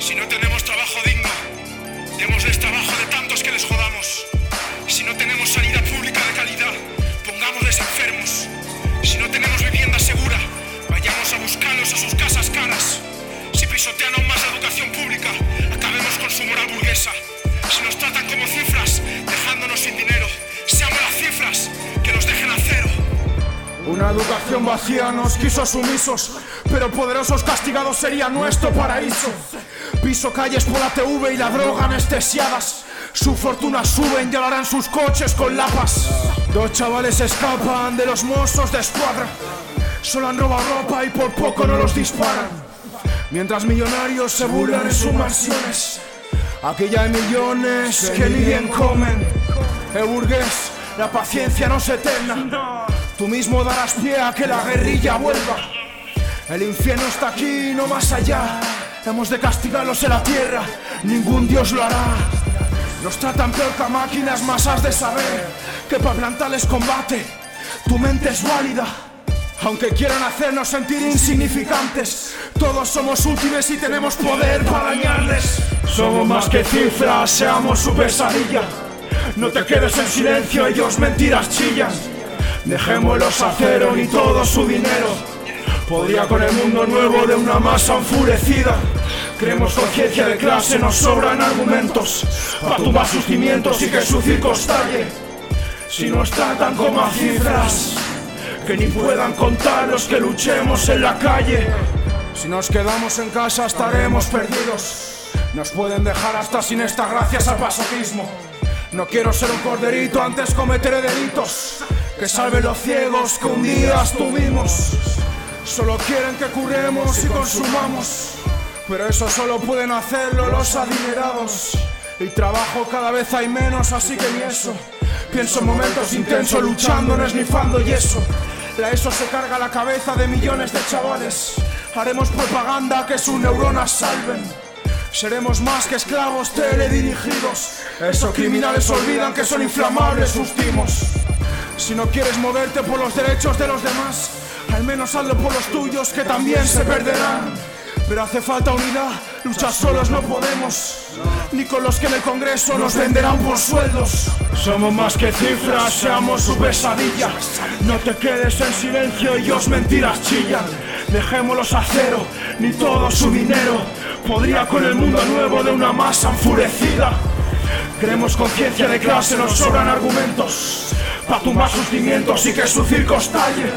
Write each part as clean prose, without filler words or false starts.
Si no tenemos trabajo digno, démosles trabajo de tantos que les jodamos. Si no tenemos sanidad pública de calidad, pongámosles enfermos. Si no tenemos vivienda segura, vayamos a buscarlos a sus casas caras. Si pisotean aún más la educación pública, acabemos con su moral burguesa. Si nos tratan como cifras, dejándonos sin dinero, seamos las cifras que nos dejen a cero. Una educación vacía nos quiso sumisos, pero poderosos castigados sería nuestro paraíso. Piso calles por la TV y la droga anestesiadas. Su fortuna suben y harán sus coches con lapas. Dos chavales escapan de los mozos de escuadra. Solo han robado ropa y por poco no los disparan. Mientras millonarios se burlan en sus mansiones, aquí ya hay millones que ni bien comen. Burgués, la paciencia no es eterna. Tú mismo darás pie a que la guerrilla vuelva. El infierno está aquí, no más allá. Hemos de castigarlos en la tierra, ningún dios lo hará. Nos tratan peor que a máquinas, más has de saber que para plantarles combate tu mente es válida. Aunque quieran hacernos sentir insignificantes, todos somos útiles y tenemos poder para dañarles. Somos más que cifras, seamos su pesadilla. No te quedes en silencio, ellos mentiras chillan. Dejémoslos a cero ni todo su dinero. Podría con el mundo nuevo de una masa enfurecida. Creemos conciencia de clase, nos sobran argumentos para tumbar sus cimientos y que su circo estalle. Si nos tratan como a cifras, que ni puedan contar los que luchemos en la calle. Si nos quedamos en casa estaremos perdidos. Nos pueden dejar hasta sin esta gracias al pasotismo. No quiero ser un corderito, antes cometeré delitos que salven los ciegos que un día estuvimos. Solo quieren que curemos y consumamos, pero eso solo pueden hacerlo los adinerados. Y trabajo cada vez hay menos, así que ni eso. Pienso en momentos intensos luchando, no esnifando yeso. La ESO se carga la cabeza de millones de chavales. Haremos propaganda que sus neuronas salven. Seremos más que esclavos teledirigidos. Esos criminales olvidan que son inflamables sus timos. Si no quieres moverte por los derechos de los demás, al menos hazlo por los tuyos que también se perderán. Pero hace falta unidad, luchar solos no podemos, ni con los que en el Congreso nos venderán por sueldos. Somos más que cifras, seamos su pesadilla. No te quedes en silencio, ellos mentiras chillan. Dejémoslos a cero, ni todo su dinero. Podría con el mundo nuevo de una masa enfurecida. Creemos conciencia de clase, nos sobran argumentos para tumbar sus cimientos y que su circo estalle.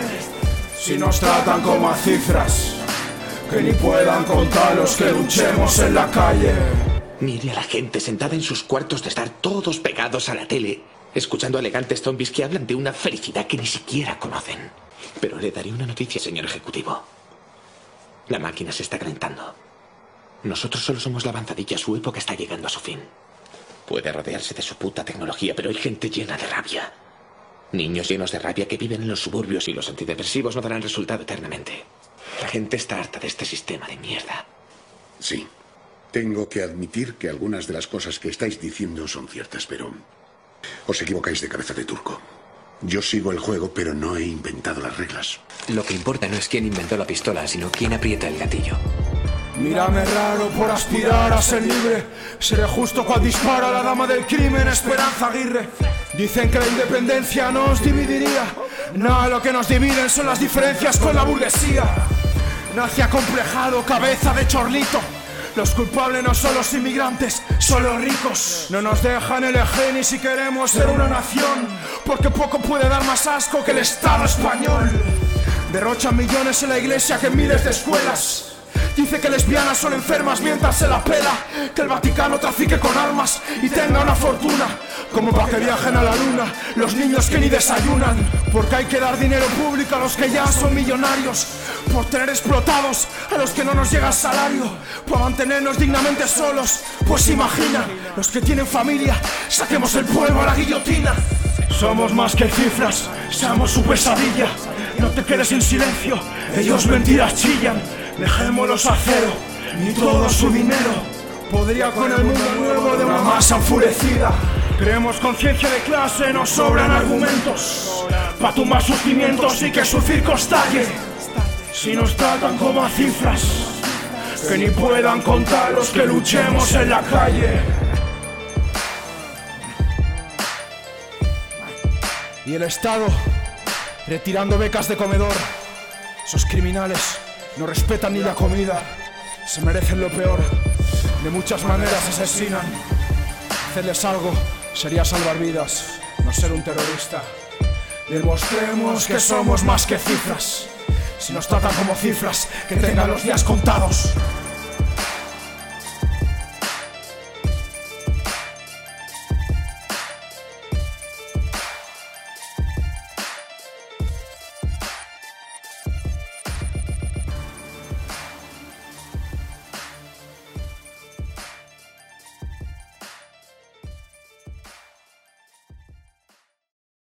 Si nos tratan como a cifras, que ni puedan contar los que luchemos en la calle. Mire a la gente sentada en sus cuartos de estar todos pegados a la tele, escuchando a elegantes zombies que hablan de una felicidad que ni siquiera conocen. Pero le daré una noticia, señor ejecutivo. La máquina se está calentando. Nosotros solo somos la avanzadilla, su época está llegando a su fin. Puede rodearse de su puta tecnología, pero hay gente llena de rabia. Niños llenos de rabia que viven en los suburbios y los antidepresivos no darán resultado eternamente. La gente está harta de este sistema de mierda. Sí. Tengo que admitir que algunas de las cosas que estáis diciendo son ciertas, pero os equivocáis de cabeza de turco. Yo sigo el juego, pero no he inventado las reglas. Lo que importa no es quién inventó la pistola, sino quién aprieta el gatillo. Mírame raro por aspirar a ser libre. Seré justo cuando dispara la dama del crimen, Esperanza Aguirre. Dicen que la independencia nos dividiría. No, lo que nos dividen son las diferencias con la burguesía. Nazi acomplejado, cabeza de chorlito. Los culpables no son los inmigrantes, son los ricos. No nos dejan elegir ni si queremos ser una nación, porque poco puede dar más asco que el Estado español. Derrochan millones en la iglesia que en miles de escuelas. Dice que lesbianas son enfermas mientras se la pela. Que el Vaticano trafique con armas y tenga una fortuna, como para que viajen a la luna los niños que ni desayunan. Porque hay que dar dinero público a los que ya son millonarios, por tener explotados a los que no nos llega el salario, por mantenernos dignamente solos. Pues imagina, los que tienen familia, saquemos el pueblo a la guillotina. Somos más que cifras, seamos su pesadilla. No te quedes en silencio, ellos mentiras chillan. Dejémoslos a cero, ni todo su dinero. Podría con el mundo nuevo de una masa enfurecida. Creemos conciencia de clase, nos sobran argumentos para tumbar sus cimientos y que su circo estalle. Si nos tratan como a cifras, que ni puedan contar los que luchemos en la calle. Y el Estado retirando becas de comedor. Esos criminales no respetan ni la comida, se merecen lo peor. De muchas maneras asesinan. Hacerles algo sería salvar vidas, no ser un terrorista. Demostremos que somos más que cifras. Si nos tratan como cifras, que tengan los días contados.